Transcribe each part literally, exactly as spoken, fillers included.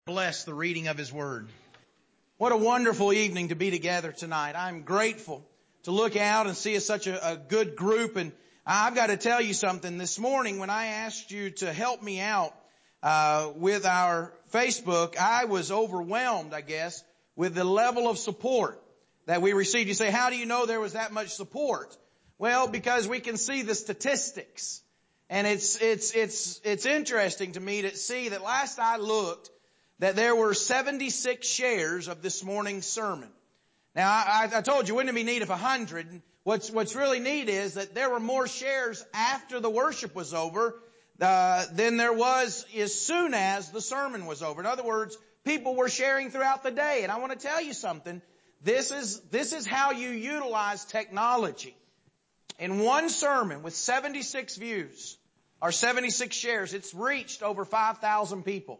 Bless the reading of His Word. What a wonderful evening to be together tonight. I'm grateful to look out and see such a, a good group. And I've got to tell you something. This morning when I asked you to help me out uh, with our Facebook, I was overwhelmed, I guess, with the level of support that we received. You say, how do you know there was that much support? Well, because we can see the statistics. And it's, it's, it's, it's interesting to me to see that last I looked, that there were seventy-six shares of this morning's sermon. Now, I, I told you, wouldn't it be neat if a hundred? What's, what's really neat is that there were more shares after the worship was over uh, than there was as soon as the sermon was over. In other words, people were sharing throughout the day. And I want to tell you something. This is, this is how you utilize technology. In one sermon with seventy-six views, or seventy-six shares, it's reached over five thousand people.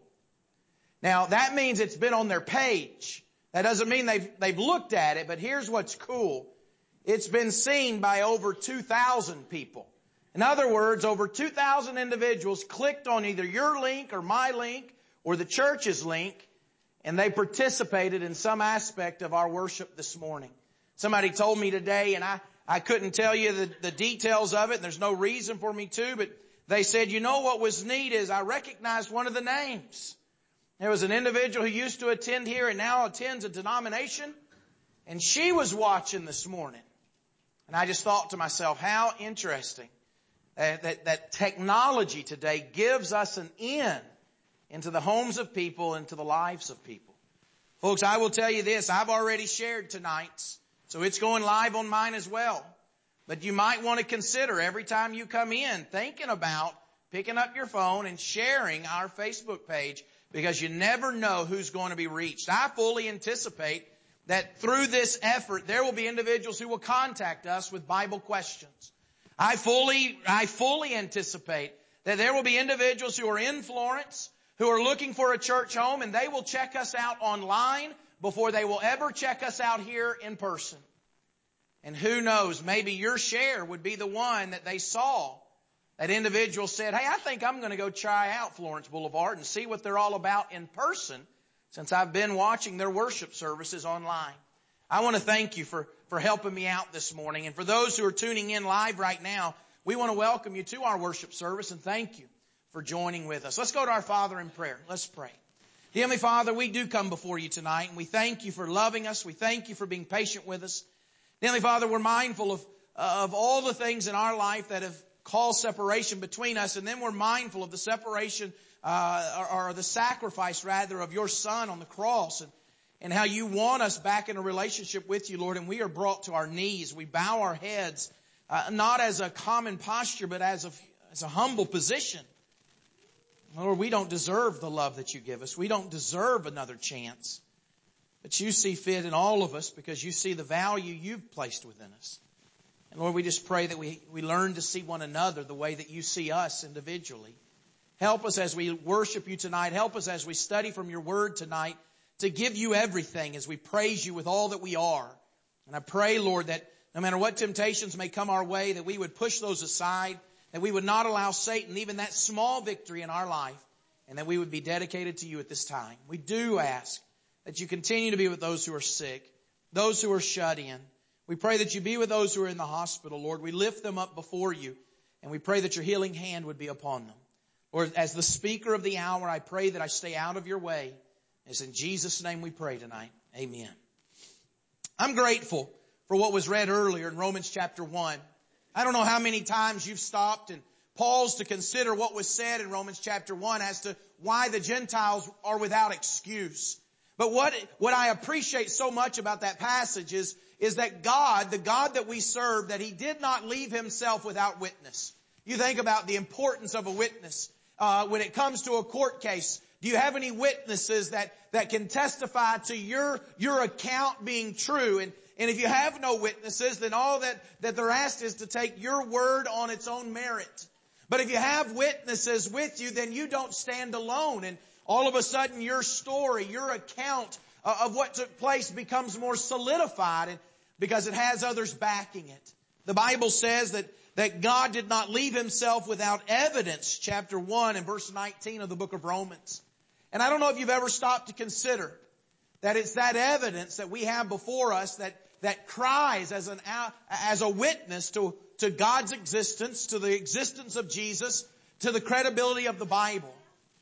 Now, that means it's been on their page. That doesn't mean they've, they've looked at it, but here's what's cool. It's been seen by over two thousand people. In other words, over two thousand individuals clicked on either your link or my link or the church's link, and they participated in some aspect of our worship this morning. Somebody told me today, and I, I couldn't tell you the, the details of it, and there's no reason for me to, but they said, you know what was neat is I recognized one of the names. There was an individual who used to attend here and now attends a denomination, and she was watching this morning. And I just thought to myself, how interesting that, that, that technology today gives us an in into the homes of people, into the lives of people. Folks, I will tell you this, I've already shared tonight's, so it's going live on mine as well. But you might want to consider every time you come in thinking about picking up your phone and sharing our Facebook page, because you never know who's going to be reached. I fully anticipate that through this effort, there will be individuals who will contact us with Bible questions. I fully, I fully anticipate that there will be individuals who are in Florence, who are looking for a church home, and they will check us out online before they will ever check us out here in person. And who knows, maybe your share would be the one that they saw. That individual said, hey, I think I'm going to go try out Florence Boulevard and see what they're all about in person, since I've been watching their worship services online. I want to thank you for, for helping me out this morning. And for those who are tuning in live right now, we want to welcome you to our worship service and thank you for joining with us. Let's go to our Father in prayer. Let's pray. Dear Heavenly Father, we do come before you tonight, and we thank you for loving us. We thank you for being patient with us. Dear Heavenly Father, we're mindful of, of all the things in our life that have call separation between us, and then we're mindful of the separation uh, or, or the sacrifice rather of your Son on the cross, and, and how you want us back in a relationship with you, Lord. And we are brought to our knees. We bow our heads, uh, not as a common posture, but as a, as a humble position. Lord, we don't deserve the love that you give us. We don't deserve another chance. But you see fit in all of us because you see the value you've placed within us. And Lord, we just pray that we, we learn to see one another the way that you see us individually. Help us as we worship you tonight. Help us as we study from your word tonight to give you everything as we praise you with all that we are. And I pray, Lord, that no matter what temptations may come our way, that we would push those aside, that we would not allow Satan even that small victory in our life, and that we would be dedicated to you at this time. We do ask that you continue to be with those who are sick, those who are shut in. We pray that you be with those who are in the hospital, Lord. We lift them up before you, and we pray that your healing hand would be upon them. Lord, as the speaker of the hour, I pray that I stay out of your way. It's in Jesus' name we pray tonight. Amen. I'm grateful for what was read earlier in Romans chapter one. I don't know how many times you've stopped and paused to consider what was said in Romans chapter one as to why the Gentiles are without excuse. But what, what I appreciate so much about that passage is, is that God, the God that we serve, that He did not leave Himself without witness. You think about the importance of a witness. Uh, when it comes to a court case, do you have any witnesses that, that can testify to your, your account being true? And, and if you have no witnesses, then all that, that they're asked is to take your word on its own merit. But if you have witnesses with you, then you don't stand alone. And all of a sudden, your story, your account of what took place becomes more solidified because it has others backing it. The Bible says that, that God did not leave Himself without evidence, chapter one and verse nineteen of the book of Romans. And I don't know if you've ever stopped to consider that it's that evidence that we have before us that, that cries as an, as a witness to, to God's existence, to the existence of Jesus, to the credibility of the Bible.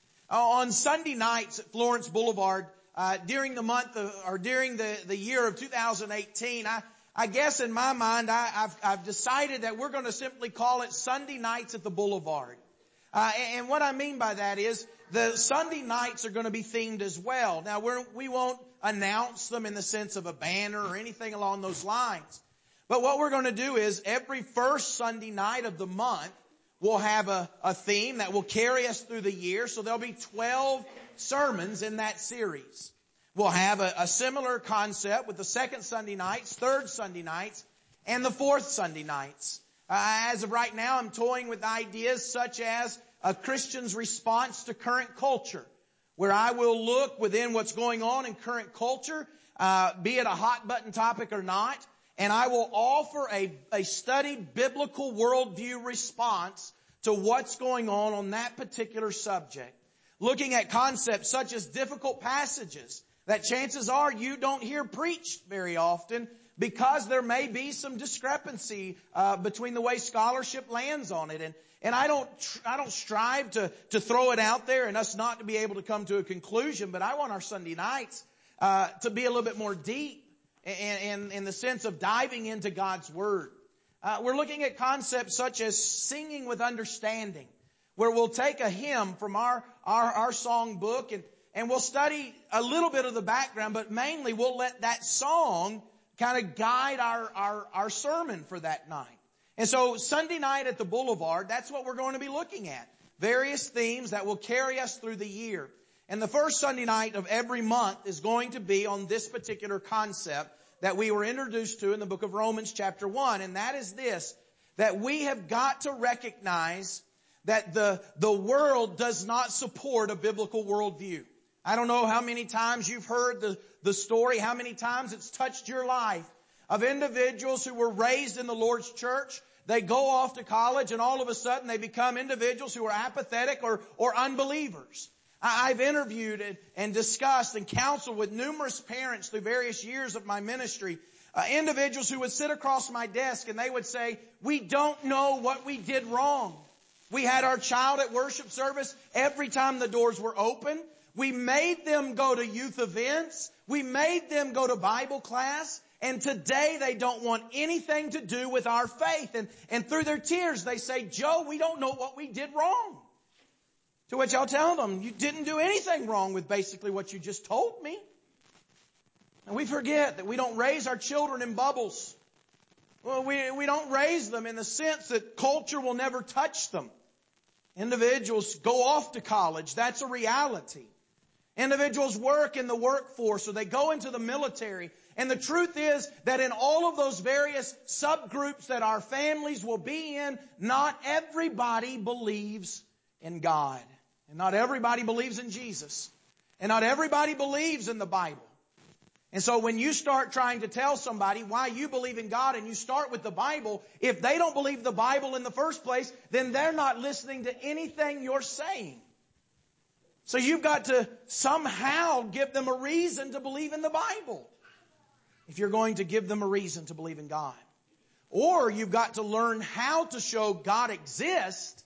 On Sunday nights at Florence Boulevard, uh, during the month of, or during the, the year of two thousand eighteen, I, I guess in my mind, I, I've, I've decided that we're going to simply call it Sunday Nights at the Boulevard. Uh, and what I mean by that is the Sunday nights are going to be themed as well. Now, we're, we won't announce them in the sense of a banner or anything along those lines. But what we're going to do is every first Sunday night of the month, we'll have a, a theme that will carry us through the year. So there'll be twelve sermons in that series. We'll have a, a similar concept with the second Sunday nights, third Sunday nights, and the fourth Sunday nights. Uh, as of right now, I'm toying with ideas such as a Christian's response to current culture, where I will look within what's going on in current culture, uh, be it a hot button topic or not, and I will offer a, a studied biblical worldview response to what's going on on that particular subject. Looking at concepts such as difficult passages that chances are you don't hear preached very often because there may be some discrepancy uh, between the way scholarship lands on it. And and I don't I don't strive to to throw it out there and us not to be able to come to a conclusion, but I want our Sunday nights uh, to be a little bit more deep in, in, in the sense of diving into God's Word. Uh, we're looking at concepts such as singing with understanding, where we'll take a hymn from our, our, our song book and, and we'll study a little bit of the background, but mainly we'll let that song kind of guide our, our, our sermon for that night. And so Sunday night at the Boulevard, that's what we're going to be looking at. Various themes that will carry us through the year. And the first Sunday night of every month is going to be on this particular concept that we were introduced to in the book of Romans chapter one. And that is this, that we have got to recognize that the, the world does not support a biblical worldview. I don't know how many times you've heard the, the story, how many times it's touched your life of individuals who were raised in the Lord's church. They go off to college and all of a sudden they become individuals who are apathetic or, or unbelievers. I've interviewed and, and discussed and counseled with numerous parents through various years of my ministry. Uh, individuals who would sit across my desk and they would say, we don't know what we did wrong. We had our child at worship service every time the doors were open. We made them go to youth events. We made them go to Bible class. And today they don't want anything to do with our faith. And, and through their tears they say, Joe, we don't know what we did wrong. To which I'll tell them, you didn't do anything wrong with basically what you just told me. And we forget that we don't raise our children in bubbles. Well, we, we don't raise them in the sense that culture will never touch them. Individuals go off to college. That's a reality. Individuals work in the workforce or they go into the military. And the truth is that in all of those various subgroups that our families will be in, not everybody believes in God. And not everybody believes in Jesus. And not everybody believes in the Bible. And so when you start trying to tell somebody why you believe in God and you start with the Bible, if they don't believe the Bible in the first place, then they're not listening to anything you're saying. So you've got to somehow give them a reason to believe in the Bible, if you're going to give them a reason to believe in God. Or you've got to learn how to show God exists,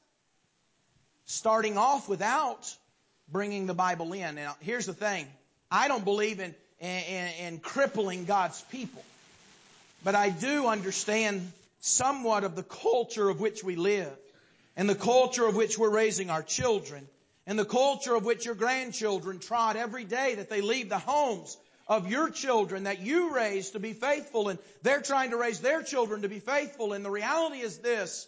starting off without bringing the Bible in. Now, here's the thing. I don't believe in, in, in crippling God's people. But I do understand somewhat of the culture of which we live, and the culture of which we're raising our children, and the culture of which your grandchildren trod every day that they leave the homes of your children that you raise to be faithful, and they're trying to raise their children to be faithful. And the reality is this: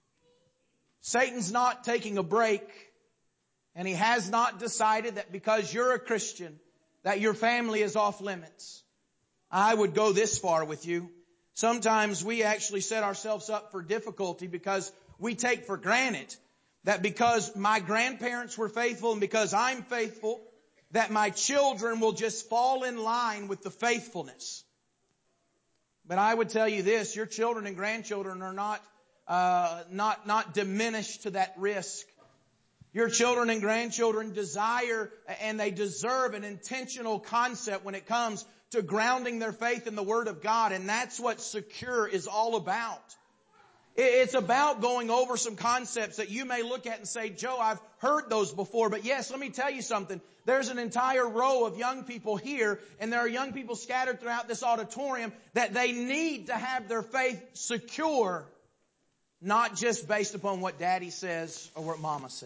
Satan's not taking a break, and he has not decided that because you're a Christian that your family is off limits. I would go this far with you. Sometimes we actually set ourselves up for difficulty because we take for granted that because my grandparents were faithful and because I'm faithful, that my children will just fall in line with the faithfulness. But I would tell you this: your children and grandchildren are not uh, not not diminished to that risk. Your children and grandchildren desire and they deserve an intentional concept when it comes to grounding their faith in the Word of God. And that's what Secure is all about. It's about going over some concepts that you may look at and say, Joe, I've heard those before. But yes, let me tell you something. There's an entire row of young people here, and there are young people scattered throughout this auditorium that they need to have their faith secure, not just based upon what Daddy says or what Mama says.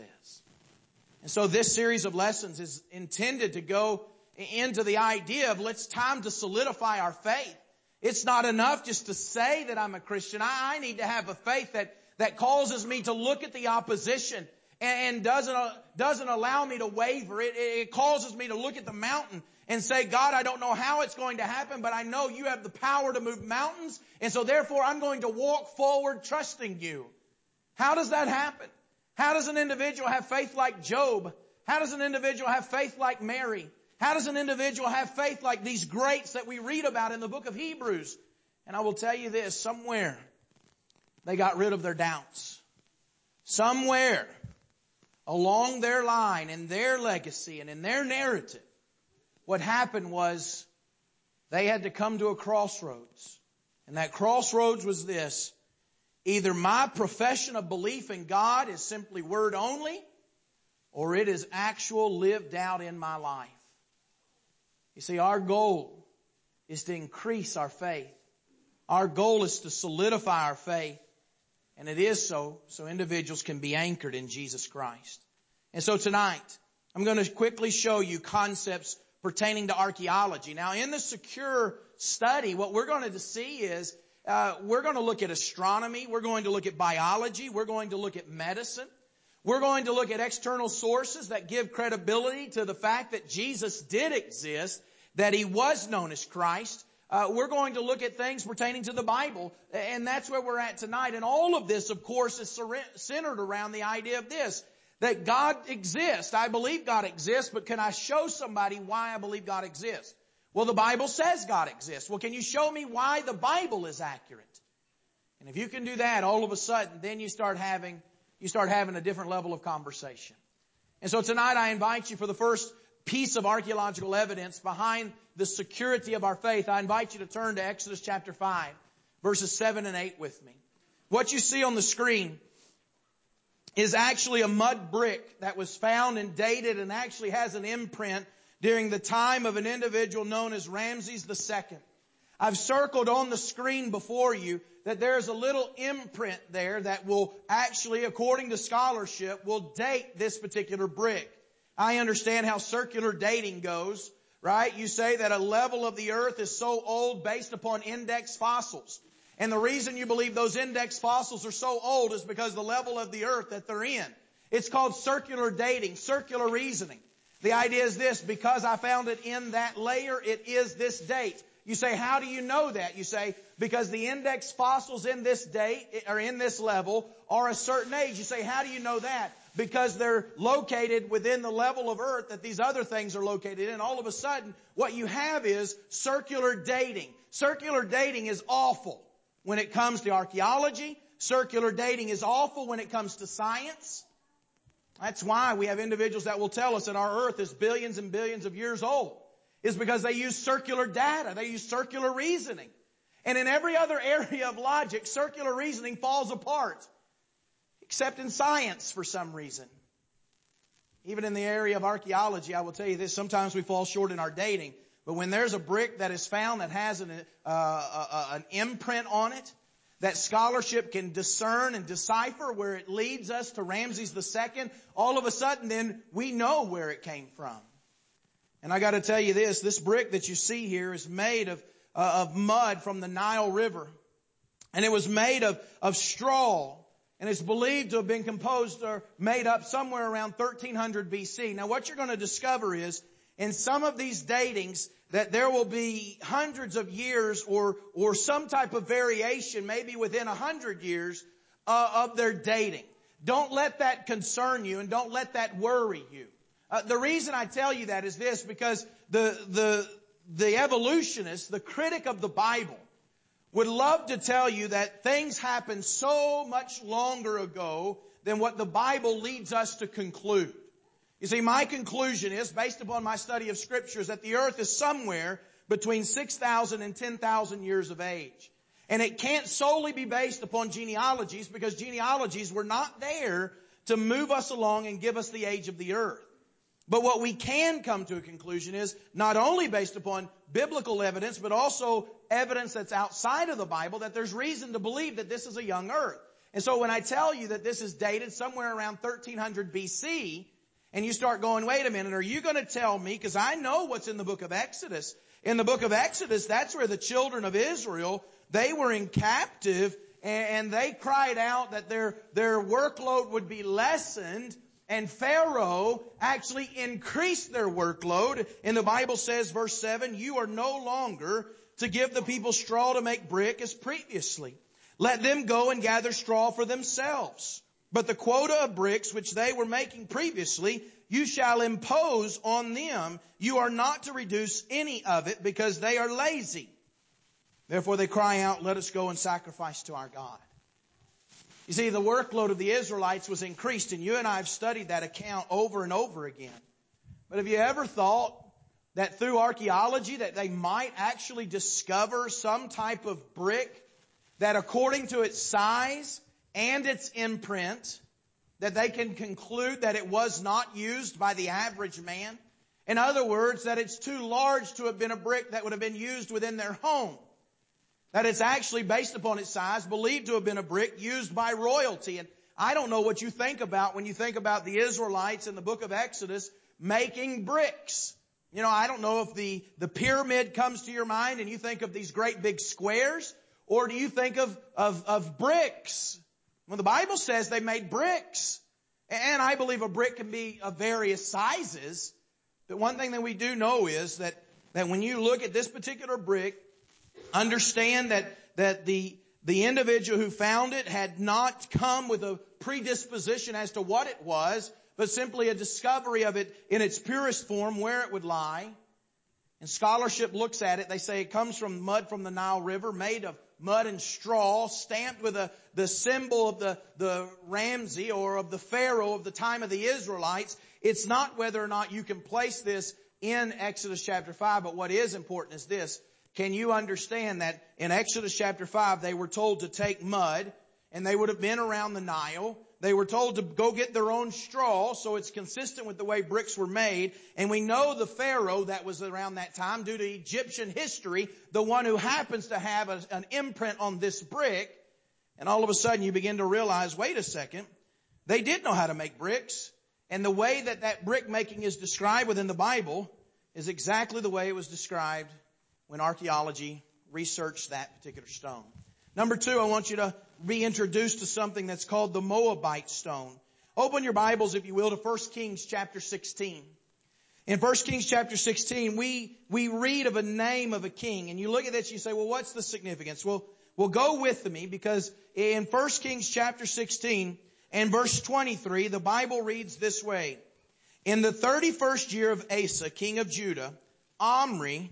And so this series of lessons is intended to go into the idea of let's time to solidify our faith. It's not enough just to say that I'm a Christian. I, I need to have a faith that, that causes me to look at the opposition and, and doesn't, uh, doesn't allow me to waver. It, it causes me to look at the mountain and say, God, I don't know how it's going to happen, but I know you have the power to move mountains. And so therefore I'm going to walk forward trusting you. How does that happen? How does an individual have faith like Job? How does an individual have faith like Mary? How does an individual have faith like these greats that we read about in the book of Hebrews? And I will tell you this, somewhere they got rid of their doubts. Somewhere along their line, in their legacy and in their narrative, what happened was they had to come to a crossroads. And that crossroads was this: either my profession of belief in God is simply word only, or it is actual lived out in my life. You see, our goal is to increase our faith. Our goal is to solidify our faith. And it is so, so individuals can be anchored in Jesus Christ. And so tonight, I'm going to quickly show you concepts pertaining to archaeology. Now, in the Secure study, what we're going to see is uh, we're going to look at astronomy. We're going to look at biology. We're going to look at medicine. We're going to look at external sources that give credibility to the fact that Jesus did exist, that He was known as Christ. Uh, we're going to look at things pertaining to the Bible, and that's where we're at tonight. And all of this, of course, is centered around the idea of this, that God exists. I believe God exists, but can I show somebody why I believe God exists? Well, the Bible says God exists. Well, can you show me why the Bible is accurate? And if you can do that, all of a sudden, then you start having You start having a different level of conversation. And so tonight I invite you for the first piece of archaeological evidence behind the security of our faith. I invite you to turn to Exodus chapter five, verses seven and eight with me. What you see on the screen is actually a mud brick that was found and dated and actually has an imprint during the time of an individual known as Ramses the Second. I've circled on the screen before you that there's a little imprint there that will actually, according to scholarship, will date this particular brick. I understand how circular dating goes, right? You say that a level of the earth is so old based upon index fossils. And the reason you believe those index fossils are so old is because the level of the earth that they're in. It's called circular dating, circular reasoning. The idea is this: because I found it in that layer, it is this date. You say, how do you know that? You say, because the index fossils in this date, or in this level, are a certain age. You say, how do you know that? Because they're located within the level of earth that these other things are located in. All of a sudden, what you have is circular dating. Circular dating is awful when it comes to archaeology. Circular dating is awful when it comes to science. That's why we have individuals that will tell us that our earth is billions and billions of years old. Is because they use circular data. They use circular reasoning. And in every other area of logic, circular reasoning falls apart. Except in science for some reason. Even in the area of archaeology, I will tell you this, sometimes we fall short in our dating. But when there's a brick that is found that has an, uh, uh, an imprint on it, that scholarship can discern and decipher where it leads us to Ramses the Second, all of a sudden then we know where it came from. And I got to tell you this, this brick that you see here is made of, uh, of mud from the Nile River. And it was made of, of straw. And it's believed to have been composed or made up somewhere around thirteen hundred B C. Now what you're going to discover is, in some of these datings, that there will be hundreds of years or, or some type of variation, maybe within a hundred years, uh, of their dating. Don't let that concern you and don't let that worry you. Uh, the reason I tell you that is this, because the, the, the evolutionist, the critic of the Bible, would love to tell you that things happened so much longer ago than what the Bible leads us to conclude. You see, my conclusion is, based upon my study of Scriptures, that the earth is somewhere between six thousand and ten thousand years of age. And it can't solely be based upon genealogies, because genealogies were not there to move us along and give us the age of the earth. But what we can come to a conclusion is not only based upon biblical evidence, but also evidence that's outside of the Bible, that there's reason to believe that this is a young earth. And so when I tell you that this is dated somewhere around thirteen hundred B C, and you start going, wait a minute, are you going to tell me, because I know what's in the book of Exodus. In the book of Exodus, that's where the children of Israel, they were in captive, and they cried out that their, their workload would be lessened. And Pharaoh actually increased their workload. And the Bible says, verse seven, you are no longer to give the people straw to make brick as previously. Let them go and gather straw for themselves. But the quota of bricks which they were making previously, you shall impose on them. You are not to reduce any of it, because they are lazy. Therefore they cry out, let us go and sacrifice to our God. You see, the workload of the Israelites was increased, and you and I have studied that account over and over again. But have you ever thought that through archaeology that they might actually discover some type of brick that, according to its size and its imprint, that they can conclude that it was not used by the average man? In other words, that it's too large to have been a brick that would have been used within their home. That it's actually, based upon its size, believed to have been a brick used by royalty. And I don't know what you think about when you think about the Israelites in the book of Exodus making bricks. You know, I don't know if the, the pyramid comes to your mind and you think of these great big squares, or do you think of, of, of bricks? Well, the Bible says they made bricks. And I believe a brick can be of various sizes. But one thing that we do know is that, that when you look at this particular brick, understand that, that the, the individual who found it had not come with a predisposition as to what it was, but simply a discovery of it in its purest form, where it would lie. And scholarship looks at it. They say it comes from mud from the Nile River, made of mud and straw, stamped with a, the symbol of the, the Ramsey or of the Pharaoh of the time of the Israelites. It's not whether or not you can place this in Exodus chapter five, but what is important is this. Can you understand that in Exodus chapter five, they were told to take mud, and they would have been around the Nile. They were told to go get their own straw, so it's consistent with the way bricks were made. And we know the Pharaoh that was around that time, due to Egyptian history, the one who happens to have a, an imprint on this brick. And all of a sudden you begin to realize, wait a second, they did know how to make bricks. And the way that that brick making is described within the Bible is exactly the way it was described when archaeology researched that particular stone. Number two, I want you to be introduced to something that's called the Moabite stone. Open your Bibles, if you will, to First Kings chapter sixteen. In First Kings chapter sixteen, we, we read of a name of a king. And you look at this, you say, well, what's the significance? Well, well, go with me, because in First Kings chapter sixteen and verse twenty-three, the Bible reads this way. In the thirty-first year of Asa, king of Judah, Omri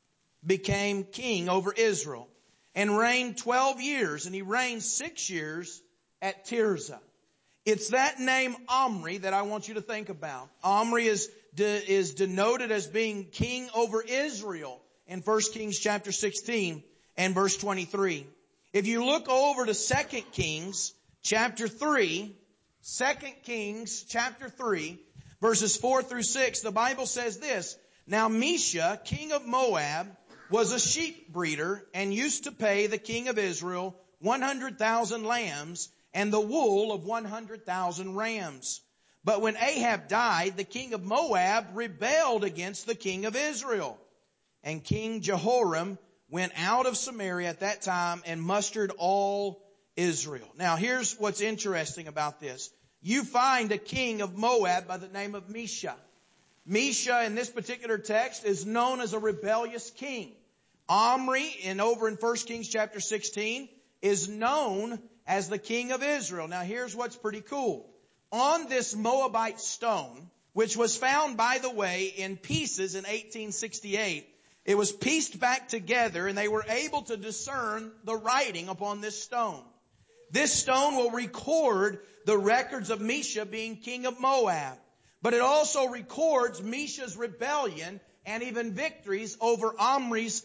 became king over Israel and reigned twelve years, and he reigned six years at Tirzah. It's that name Omri that I want you to think about. Omri is, de, is denoted as being king over Israel in First Kings chapter sixteen and verse twenty-three. If you look over to Second Kings chapter three, Second Kings chapter three, verses four through six, the Bible says this. Now Mesha, king of Moab, was a sheep breeder and used to pay the king of Israel one hundred thousand lambs and the wool of one hundred thousand rams. But when Ahab died, the king of Moab rebelled against the king of Israel. And King Jehoram went out of Samaria at that time and mustered all Israel. Now here's what's interesting about this. You find a king of Moab by the name of Mesha. Mesha in this particular text is known as a rebellious king. Omri, in over in First Kings chapter sixteen, is known as the king of Israel. Now here's what's pretty cool. On this Moabite stone, which was found, by the way, in pieces in eighteen sixty-eight, it was pieced back together and they were able to discern the writing upon this stone. This stone will record the records of Mesha being king of Moab. But it also records Mesha's rebellion and even victories over Omri's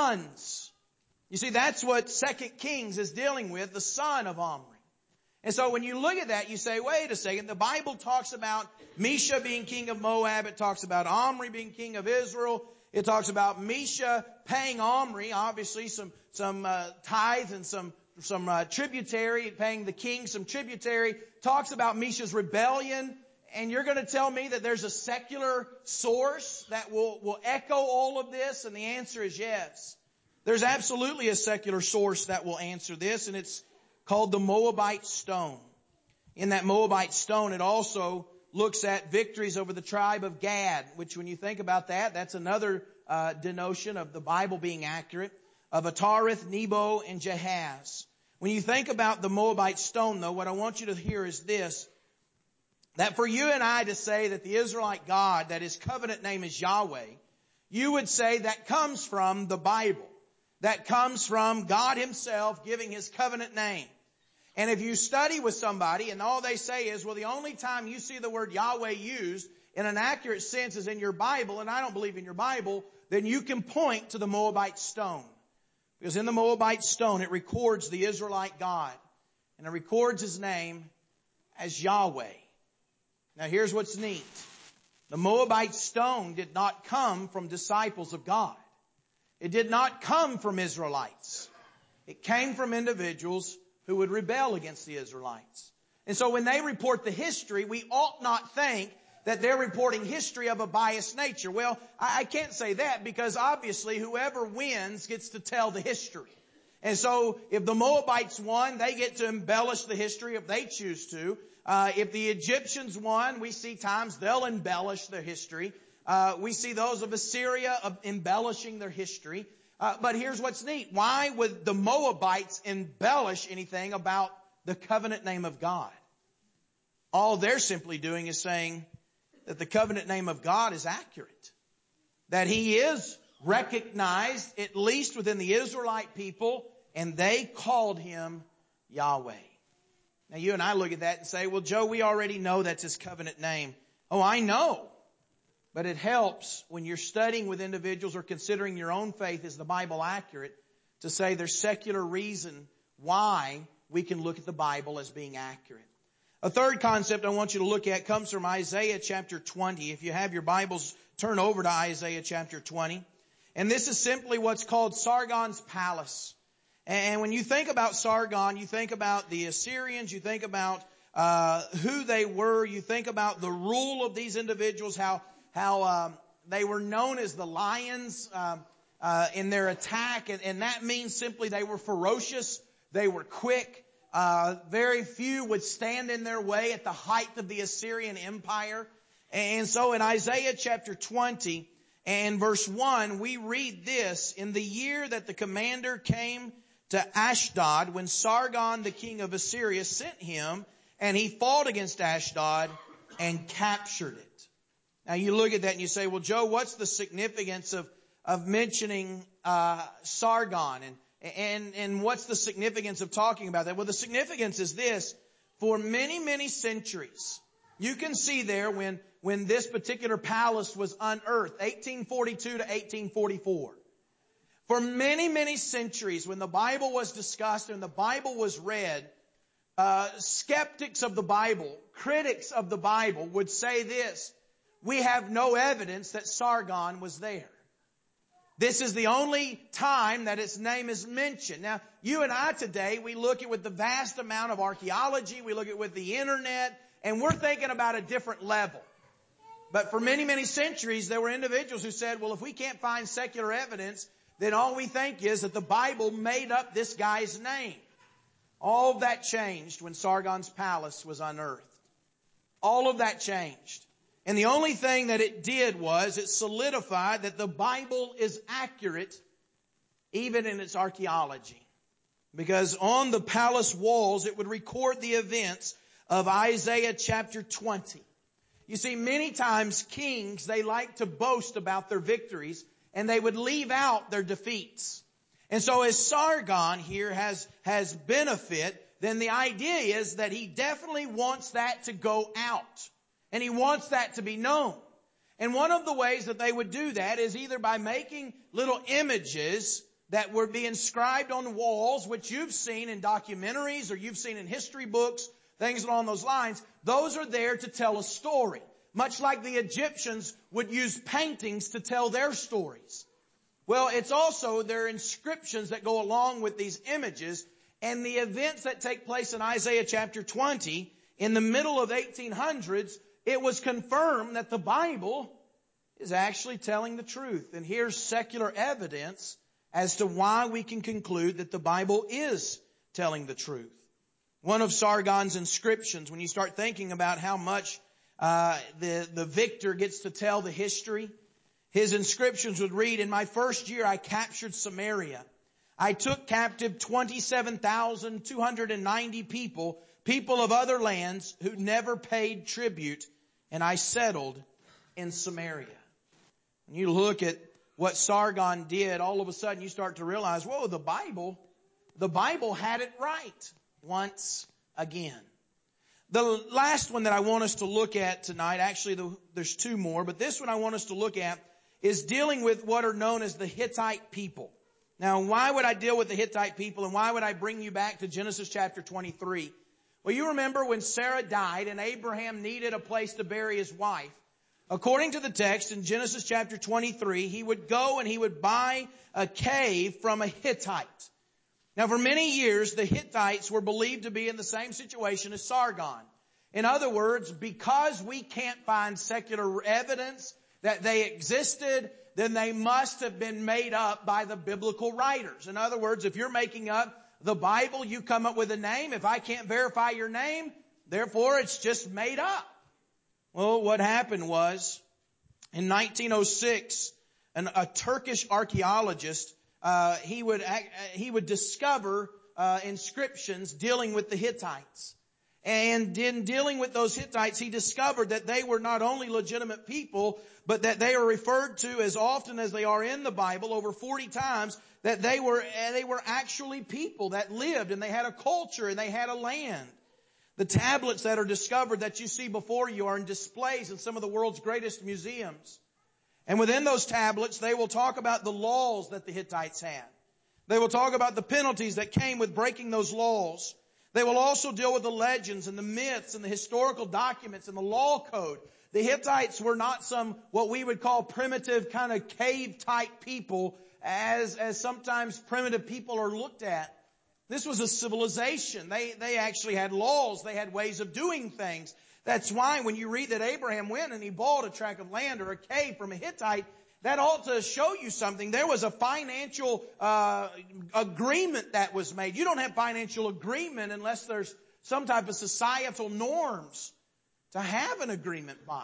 sons. You see, that's what Second Kings is dealing with, the son of Omri. And so when you look at that, you say, wait a second, the Bible talks about Mesha being king of Moab. It talks about Omri being king of Israel. It talks about Mesha paying Omri, obviously, some, some, uh, tithes and some, some, uh, tributary, paying the king some tributary. Talks about Mesha's rebellion. And you're going to tell me that there's a secular source that will, will echo all of this? And the answer is yes. There's absolutely a secular source that will answer this, and it's called the Moabite stone. In that Moabite stone, it also looks at victories over the tribe of Gad, which when you think about that, that's another uh, denotion of the Bible being accurate, of Atareth, Nebo, and Jahaz. When you think about the Moabite stone, though, what I want you to hear is this, that for you and I to say that the Israelite God, that his covenant name is Yahweh, you would say that comes from the Bible. That comes from God himself giving his covenant name. And if you study with somebody and all they say is, well, the only time you see the word Yahweh used in an accurate sense is in your Bible, and I don't believe in your Bible, then you can point to the Moabite stone. Because in the Moabite stone, it records the Israelite God. And it records his name as Yahweh. Now here's what's neat. The Moabite stone did not come from disciples of God. It did not come from Israelites. It came from individuals who would rebel against the Israelites. And so when they report the history, we ought not think that they're reporting history of a biased nature. Well, I can't say that because obviously whoever wins gets to tell the history. And so if the Moabites won, they get to embellish the history if they choose to. Uh, if the Egyptians won, we see times they'll embellish their history. Uh, we see those of Assyria uh, embellishing their history. Uh, but here's what's neat. Why would the Moabites embellish anything about the covenant name of God? All they're simply doing is saying that the covenant name of God is accurate. That he is recognized, at least within the Israelite people, and they called him Yahweh. Now you and I look at that and say, well, Joe, we already know that's his covenant name. Oh, I know. But it helps when you're studying with individuals or considering your own faith, is the Bible accurate, to say there's secular reason why we can look at the Bible as being accurate. A third concept I want you to look at comes from Isaiah chapter twenty. If you have your Bibles, turn over to Isaiah chapter twenty. And this is simply what's called Sargon's palace. And when you think about Sargon, you think about the Assyrians, you think about uh who they were, you think about the rule of these individuals, how how um, they were known as the lions um, uh, in their attack. And, and that means simply they were ferocious, they were quick. Uh, very few would stand in their way at the height of the Assyrian Empire. And so in Isaiah chapter twenty and verse one, we read this: in the year that the commander came to Ashdod, when Sargon, the king of Assyria, sent him, and he fought against Ashdod and captured it. Now you look at that and you say, well, Joe, what's the significance of, of mentioning, uh, Sargon? And, and, and what's the significance of talking about that? Well, the significance is this: for many, many centuries, you can see there when, when this particular palace was unearthed, eighteen forty-two to eighteen forty-four. For many, many centuries, when the Bible was discussed and the Bible was read, uh, skeptics of the Bible, critics of the Bible would say this: we have no evidence that Sargon was there. This is the only time that its name is mentioned. Now, you and I today, we look at with the vast amount of archaeology, we look at with the internet, and we're thinking about a different level. But for many, many centuries, there were individuals who said, well, if we can't find secular evidence, then all we think is that the Bible made up this guy's name. All of that changed when Sargon's palace was unearthed. All of that changed. And the only thing that it did was it solidified that the Bible is accurate even in its archaeology. Because on the palace walls, it would record the events of Isaiah chapter twenty. You see, many times kings, they like to boast about their victories, and they would leave out their defeats. And so as Sargon here has, has benefit then the idea is that he definitely wants that to go out. And he wants that to be known. And one of the ways that they would do that is either by making little images that would be inscribed on walls, which you've seen in documentaries or you've seen in history books, things along those lines. Those are there to tell a story. Much like the Egyptians would use paintings to tell their stories. Well, it's also there are inscriptions that go along with these images, and the events that take place in Isaiah chapter twenty, in the middle of eighteen hundreds, it was confirmed that the Bible is actually telling the truth. And here's secular evidence as to why we can conclude that the Bible is telling the truth. One of Sargon's inscriptions, when you start thinking about how much uh, the, the victor gets to tell the history, his inscriptions would read, "In my first year I captured Samaria. I took captive twenty-seven thousand two hundred ninety people, people of other lands who never paid tribute, and I settled in Samaria." When you look at what Sargon did, all of a sudden you start to realize, whoa, the Bible, the Bible had it right once again. The last one that I want us to look at tonight, actually the, there's two more, but this one I want us to look at is dealing with what are known as the Hittite people. Now, why would I deal with the Hittite people, and why would I bring you back to Genesis chapter twenty-three? Well, you remember when Sarah died and Abraham needed a place to bury his wife. According to the text in Genesis chapter twenty-three, he would go and he would buy a cave from a Hittite. Now, for many years, the Hittites were believed to be in the same situation as Sargon. In other words, because we can't find secular evidence that they existed, then they must have been made up by the biblical writers. In other words, if you're making up the Bible, you come up with a name. If I can't verify your name, therefore it's just made up. Well, what happened was, in nineteen oh six, an, a Turkish archaeologist, uh, he would act, he would discover uh, inscriptions dealing with the Hittites. And in dealing with those Hittites, he discovered that they were not only legitimate people, but that they are referred to as often as they are in the Bible, over forty times, that they were they were actually people that lived, and they had a culture, and they had a land. The tablets that are discovered that you see before you are in displays in some of the world's greatest museums. And within those tablets, they will talk about the laws that the Hittites had. They will talk about the penalties that came with breaking those laws. They will also deal with the legends and the myths and the historical documents and the law code. The Hittites were not some, what we would call primitive kind of cave type people, as, as sometimes primitive people are looked at. This was a civilization. They, they actually had laws. They had ways of doing things. That's why when you read that Abraham went and he bought a tract of land or a cave from a Hittite, that ought to show you something. There was a financial uh agreement that was made. You don't have financial agreement unless there's some type of societal norms to have an agreement by.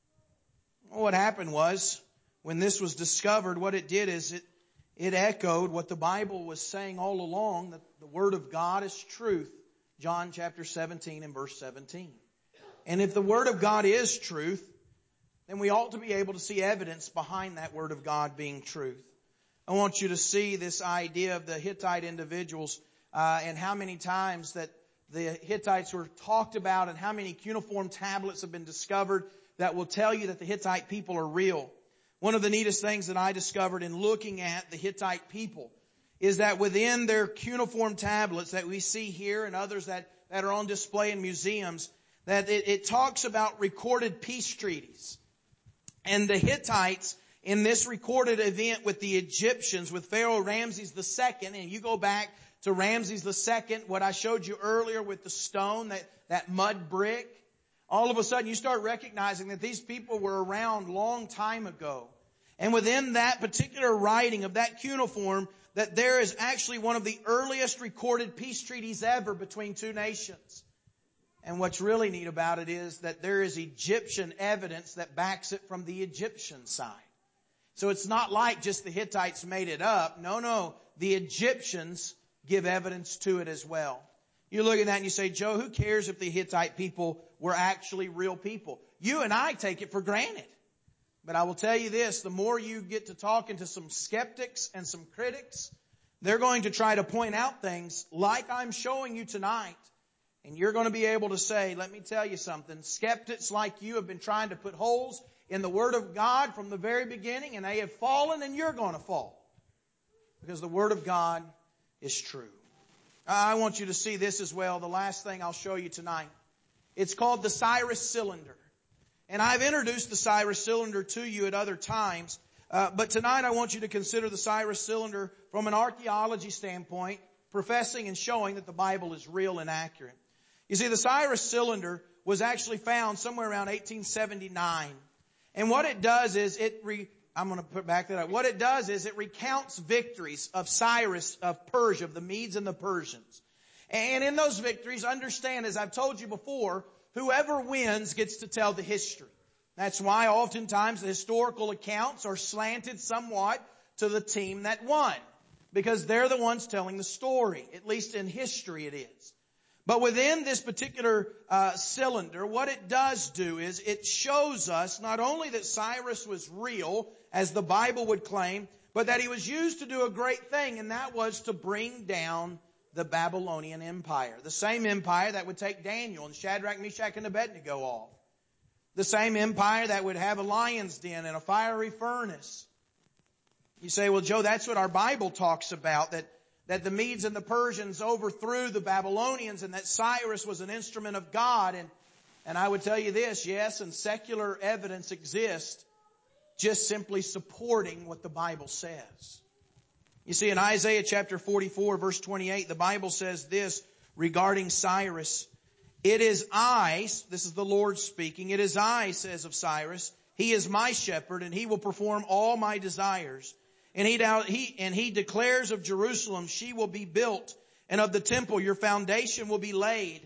Well, what happened was, when this was discovered, what it did is it It echoed what the Bible was saying all along, that the Word of God is truth. John chapter seventeen and verse seventeen. And if the Word of God is truth, then we ought to be able to see evidence behind that Word of God being truth. I want you to see this idea of the Hittite individuals uh, and how many times that the Hittites were talked about and how many cuneiform tablets have been discovered that will tell you that the Hittite people are real. One of the neatest things that I discovered in looking at the Hittite people is that within their cuneiform tablets that we see here and others that, that are on display in museums, that it, it talks about recorded peace treaties. And the Hittites, in this recorded event with the Egyptians, with Pharaoh Ramses the Second, and you go back to Ramses the Second, what I showed you earlier with the stone, that, that mud brick, all of a sudden you start recognizing that these people were around long time ago. And within that particular writing of that cuneiform, that there is actually one of the earliest recorded peace treaties ever between two nations. And what's really neat about it is that there is Egyptian evidence that backs it from the Egyptian side. So it's not like just the Hittites made it up. No, no. The Egyptians give evidence to it as well. You look at that and you say, Joe, who cares if the Hittite people were actually real people? You and I take it for granted. But I will tell you this, the more you get to talking to some skeptics and some critics, They're going to try to point out things like I'm showing you tonight. And you're going to be able to say, let me tell you something. Skeptics like you have been trying to put holes in the Word of God from the very beginning, and they have fallen, and you're going to fall. Because the Word of God is true. I want you to see this as well. The last thing I'll show you tonight. It's called the Cyrus Cylinder. And I've introduced the Cyrus Cylinder to you at other times. Uh, but tonight I want you to consider the Cyrus Cylinder from an archaeology standpoint, professing and showing that the Bible is real and accurate. You see, the Cyrus Cylinder was actually found somewhere around eighteen seventy-nine. And what it does is it, re, I'm going to put back that up. What it does is it recounts victories of Cyrus of Persia, of the Medes and the Persians. And in those victories, understand, as I've told you before, whoever wins gets to tell the history. That's why oftentimes the historical accounts are slanted somewhat to the team that won. Because they're the ones telling the story. At least in history it is. But within this particular uh, cylinder, what it does do is it shows us not only that Cyrus was real, as the Bible would claim, but that he was used to do a great thing, and that was to bring down the Babylonian Empire. The same empire that would take Daniel and Shadrach, Meshach, and Abednego off. The same empire that would have a lion's den and a fiery furnace. You say, well, Joe, that's what our Bible talks about, that that the Medes and the Persians overthrew the Babylonians and that Cyrus was an instrument of God. And, and I would tell you this, yes, and secular evidence exists just simply supporting what the Bible says. You see, in Isaiah chapter forty-four, verse twenty-eight, the Bible says this regarding Cyrus. It is I, this is the Lord speaking, it is I, says of Cyrus, he is my shepherd and he will perform all my desires. And he, he, and he declares of Jerusalem, she will be built, and of the temple, your foundation will be laid.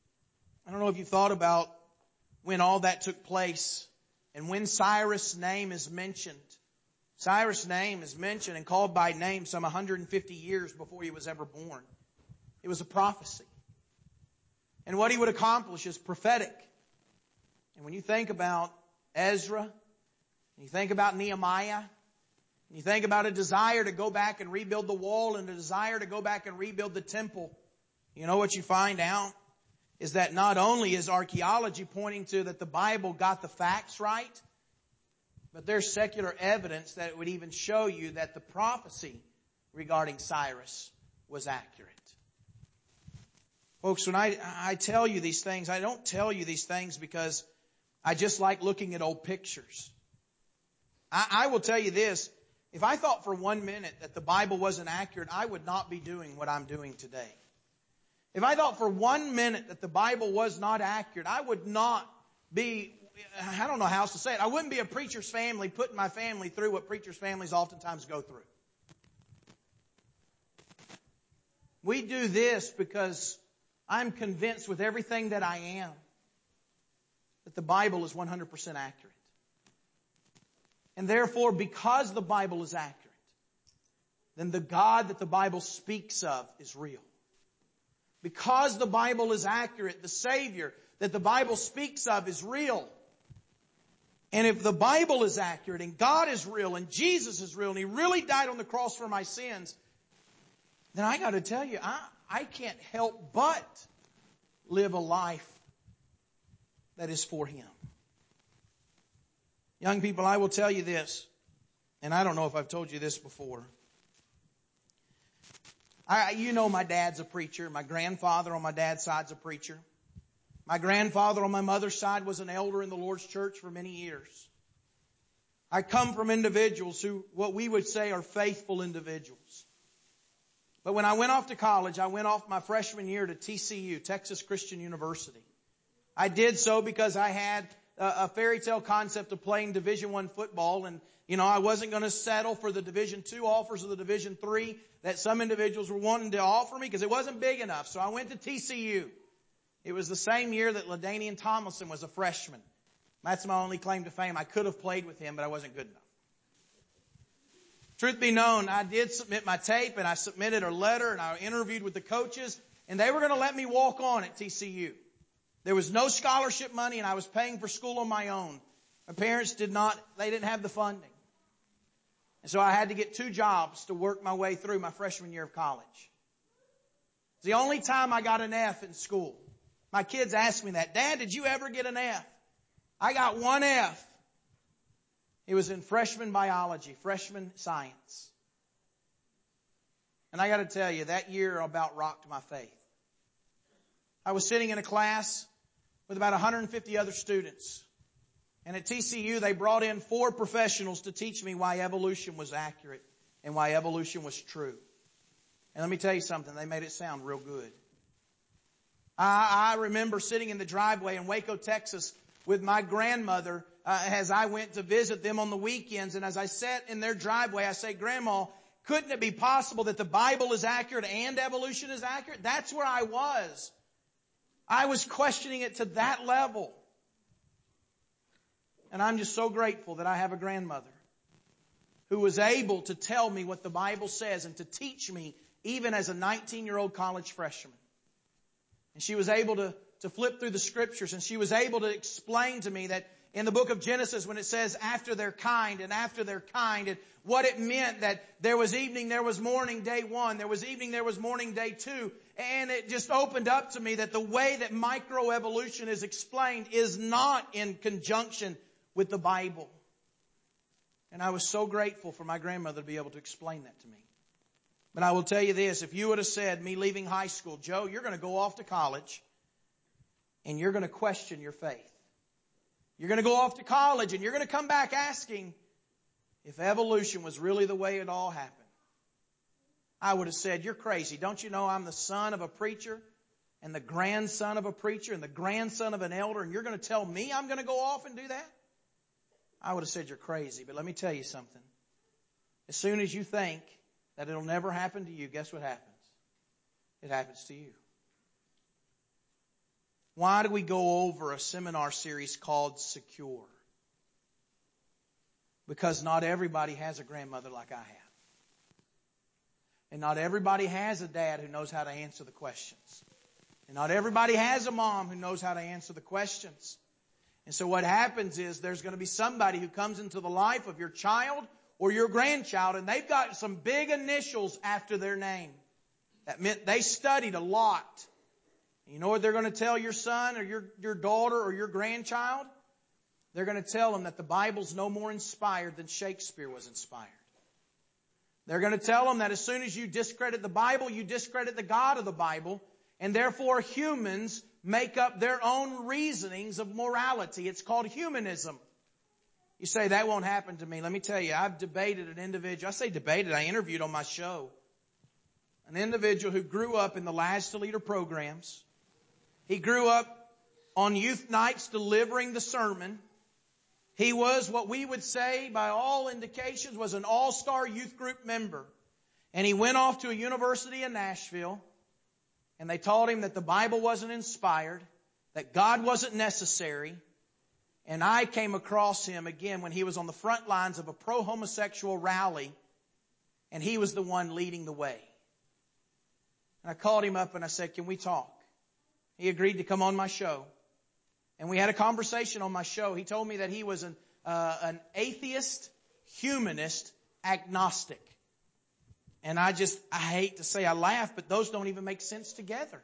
I don't know if you thought about when all that took place and when Cyrus' name is mentioned. Cyrus' name is mentioned and called by name some one hundred fifty years before he was ever born. It was a prophecy. And what he would accomplish is prophetic. And when you think about Ezra, and you think about Nehemiah, you think about a desire to go back and rebuild the wall and a desire to go back and rebuild the temple. You know what you find out is that not only is archaeology pointing to that the Bible got the facts right, but there's secular evidence that would even show you that the prophecy regarding Cyrus was accurate. Folks, when I, I tell you these things, I don't tell you these things because I just like looking at old pictures. I, I will tell you this. If I thought for one minute that the Bible wasn't accurate, I would not be doing what I'm doing today. If I thought for one minute that the Bible was not accurate, I would not be, I don't know how else to say it, I wouldn't be a preacher's family putting my family through what preacher's families oftentimes go through. We do this because I'm convinced with everything that I am that the Bible is one hundred percent accurate. And therefore, because the Bible is accurate, then the God that the Bible speaks of is real. Because the Bible is accurate, the Savior that the Bible speaks of is real. And if the Bible is accurate and God is real and Jesus is real and He really died on the cross for my sins, then I got to tell you, I, I can't help but live a life that is for Him. Young people, I will tell you this, and I don't know if I've told you this before. I, you know my dad's a preacher. My grandfather on my dad's side's a preacher. My grandfather on my mother's side was an elder in the Lord's church for many years. I come from individuals who, what we would say, are faithful individuals. But when I went off to college, I went off my freshman year to T C U, Texas Christian University. I did so because I had a fairy tale concept of playing Division One football, and you know I wasn't going to settle for the Division Two offers or the Division Three that some individuals were wanting to offer me because it wasn't big enough. So I went to T C U. It was the same year that LaDainian Tomlinson was a freshman. That's my only claim to fame. I could have played with him, but I wasn't good enough. Truth be known, I did submit my tape, and I submitted a letter, and I interviewed with the coaches, and they were going to let me walk on at T C U. There was no scholarship money, and I was paying for school on my own. My parents did not, they didn't have the funding. And so I had to get two jobs to work my way through my freshman year of college. It's the only time I got an F in school. My kids ask me that, Dad, did you ever get an F? I got one F. It was in freshman biology, freshman science. And I got to tell you, that year about rocked my faith. I was sitting in a class with about one hundred fifty other students. And at T C U, they brought in four professionals to teach me why evolution was accurate and why evolution was true. And let me tell you something, they made it sound real good. I, I remember sitting in the driveway in Waco, Texas, with my grandmother uh, as I went to visit them on the weekends. And as I sat in their driveway, I say, Grandma, couldn't it be possible that the Bible is accurate and evolution is accurate? That's where I was. I was questioning it to that level. And I'm just so grateful that I have a grandmother who was able to tell me what the Bible says and to teach me even as a nineteen-year-old college freshman. And she was able to, to flip through the scriptures, and she was able to explain to me that in the book of Genesis, when it says after their kind and after their kind, and what it meant that there was evening, there was morning, day one, there was evening, there was morning, day two. And it just opened up to me that the way that microevolution is explained is not in conjunction with the Bible. And I was so grateful for my grandmother to be able to explain that to me. But I will tell you this, if you would have said, me leaving high school, Joe, you're going to go off to college and you're going to question your faith. You're going to go off to college and you're going to come back asking if evolution was really the way it all happened. I would have said, you're crazy. Don't you know I'm the son of a preacher and the grandson of a preacher and the grandson of an elder, and you're going to tell me I'm going to go off and do that? I would have said you're crazy. But let me tell you something. As soon as you think that it'll never happen to you, guess what happens? It happens to you. Why do we go over a seminar series called Secure? Because not everybody has a grandmother like I have. And not everybody has a dad who knows how to answer the questions. And not everybody has a mom who knows how to answer the questions. And so what happens is there's going to be somebody who comes into the life of your child or your grandchild, and they've got some big initials after their name. That meant they studied a lot. You know what they're going to tell your son or your, your daughter or your grandchild? They're going to tell them that the Bible's no more inspired than Shakespeare was inspired. They're going to tell them that as soon as you discredit the Bible, you discredit the God of the Bible, and therefore humans make up their own reasonings of morality. It's called humanism. You say, that won't happen to me. Let me tell you, I've debated an individual. I say debated, I interviewed on my show. An individual who grew up in the Lads to Leader programs. He grew up on youth nights delivering the sermon. He was what we would say, by all indications, was an all-star youth group member. And he went off to a university in Nashville, and they taught him that the Bible wasn't inspired, that God wasn't necessary. And I came across him again when he was on the front lines of a pro-homosexual rally, and he was the one leading the way. And I called him up and I said, can we talk? He agreed to come on my show. And we had a conversation on my show. He told me that he was an, uh, an atheist, humanist, agnostic. And I just, I hate to say I laugh, but those don't even make sense together.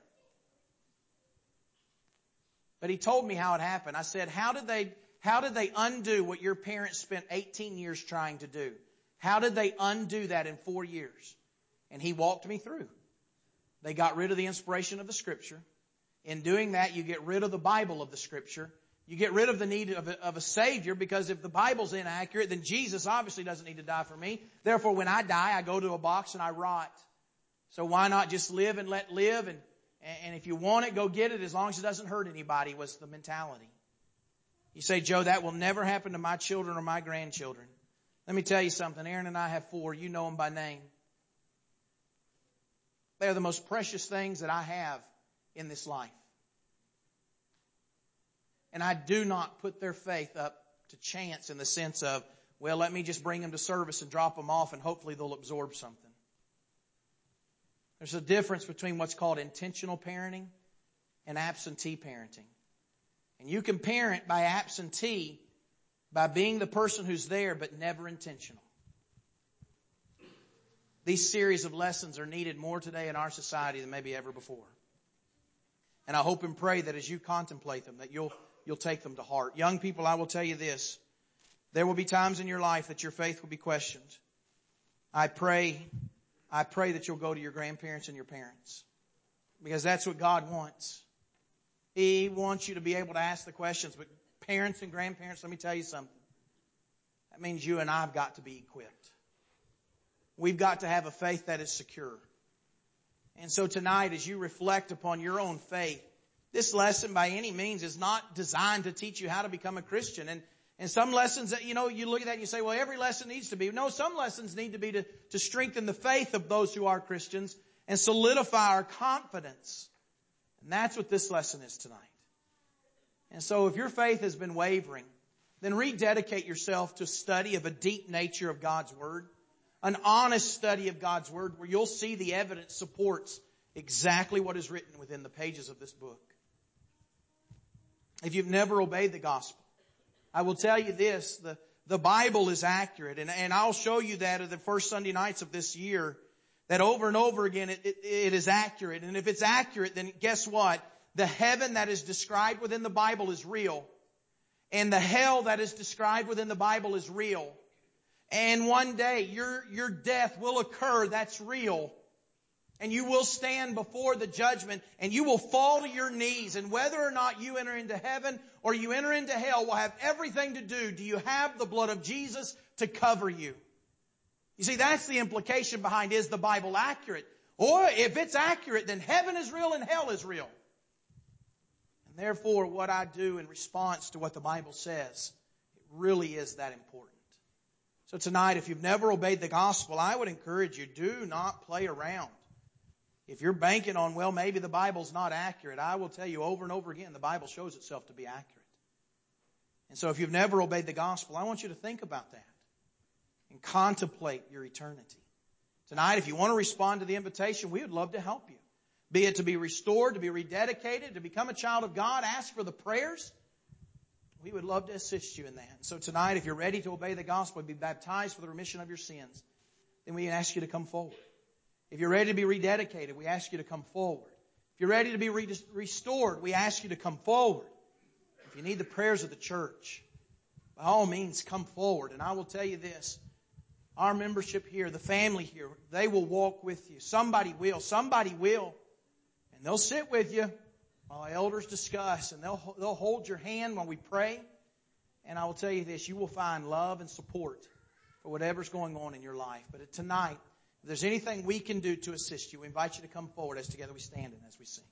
But he told me how it happened. I said, how did they, how did they undo what your parents spent eighteen years trying to do? How did they undo that in four years? And he walked me through. They got rid of the inspiration of the Scripture. In doing that, you get rid of the Bible of the Scripture. You get rid of the need of a, of a Savior, because if the Bible's inaccurate, then Jesus obviously doesn't need to die for me. Therefore, when I die, I go to a box and I rot. So why not just live and let live? And, and if you want it, go get it, as long as it doesn't hurt anybody, was the mentality. You say, Joe, that will never happen to my children or my grandchildren. Let me tell you something. Aaron and I have four. You know them by name. They are the most precious things that I have in this life. And I do not put their faith up to chance in the sense of, well, let me just bring them to service and drop them off and hopefully they'll absorb something. There's a difference between what's called intentional parenting and absentee parenting. And you can parent by absentee by being the person who's there but never intentional. These series of lessons are needed more today in our society than maybe ever before. And I hope and pray that as you contemplate them, that you'll you'll take them to heart. Young people, I will tell you this. There will be times in your life that your faith will be questioned. I pray, I pray that you'll go to your grandparents and your parents. Because that's what God wants. He wants you to be able to ask the questions. But parents and grandparents, let me tell you something. That means you and I have got to be equipped. We've got to have a faith that is secure. And so tonight, as you reflect upon your own faith, this lesson by any means is not designed to teach you how to become a Christian. And, and some lessons that, you know, you look at that and you say, well, every lesson needs to be. No, some lessons need to be to, to strengthen the faith of those who are Christians and solidify our confidence. And that's what this lesson is tonight. And so if your faith has been wavering, then rededicate yourself to a study of a deep nature of God's Word. An honest study of God's Word where you'll see the evidence supports exactly what is written within the pages of this book. If you've never obeyed the gospel, I will tell you this, the, the Bible is accurate. And, and I'll show you that at the first Sunday nights of this year, that over and over again it, it, it is accurate. And if it's accurate, then guess what? The heaven that is described within the Bible is real. And the hell that is described within the Bible is real. And one day your, your death will occur. That's real. And you will stand before the judgment and you will fall to your knees. And whether or not you enter into heaven or you enter into hell will have everything to do. Do you have the blood of Jesus to cover you? You see, that's the implication behind, is the Bible accurate? Or if it's accurate, then heaven is real and hell is real. And therefore, what I do in response to what the Bible says, it really is that important. So tonight, if you've never obeyed the gospel, I would encourage you, do not play around. If you're banking on, well, maybe the Bible's not accurate, I will tell you over and over again, the Bible shows itself to be accurate. And so if you've never obeyed the gospel, I want you to think about that and contemplate your eternity. Tonight, if you want to respond to the invitation, we would love to help you. Be it to be restored, to be rededicated, to become a child of God, ask for the prayers. We would love to assist you in that. So tonight, if you're ready to obey the gospel and be baptized for the remission of your sins, then we ask you to come forward. If you're ready to be rededicated, we ask you to come forward. If you're ready to be re- restored, we ask you to come forward. If you need the prayers of the church, by all means, come forward. And I will tell you this, our membership here, the family here, they will walk with you. Somebody will. Somebody will. And they'll sit with you while elders discuss, and they'll, they'll hold your hand while we pray. And I will tell you this, you will find love and support for whatever's going on in your life. But tonight, if there's anything we can do to assist you, we invite you to come forward as together we stand and as we sing.